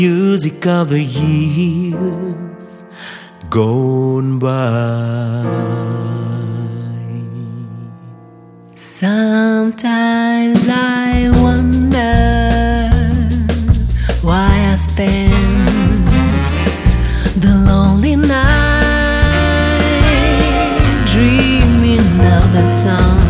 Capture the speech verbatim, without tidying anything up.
Music of the years gone by. Sometimes I wonder why I spend the lonely night dreaming of the sun.